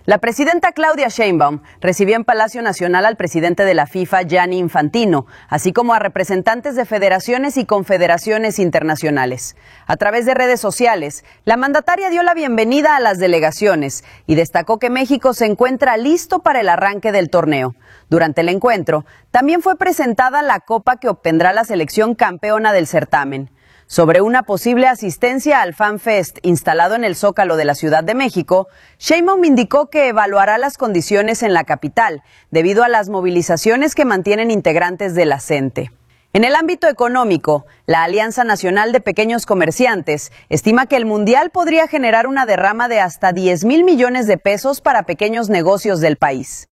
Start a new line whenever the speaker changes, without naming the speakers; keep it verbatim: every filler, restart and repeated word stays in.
La presidenta Claudia Sheinbaum recibió en Palacio Nacional al presidente de la FIFA, Gianni Infantino, así como a representantes de federaciones y confederaciones internacionales. A través de redes sociales, la mandataria dio la bienvenida a las delegaciones y destacó que México se encuentra listo para el arranque del torneo. Durante el encuentro, también fue presentada la copa que obtendrá la selección campeona del certamen. Sobre una posible asistencia al Fan Fest instalado en el Zócalo de la Ciudad de México, Sheinbaum indicó que evaluará las condiciones en la capital debido a las movilizaciones que mantienen integrantes de la CENTE. En el ámbito económico, la Alianza Nacional de Pequeños Comerciantes estima que el Mundial podría generar una derrama de hasta diez mil millones de pesos para pequeños negocios del país.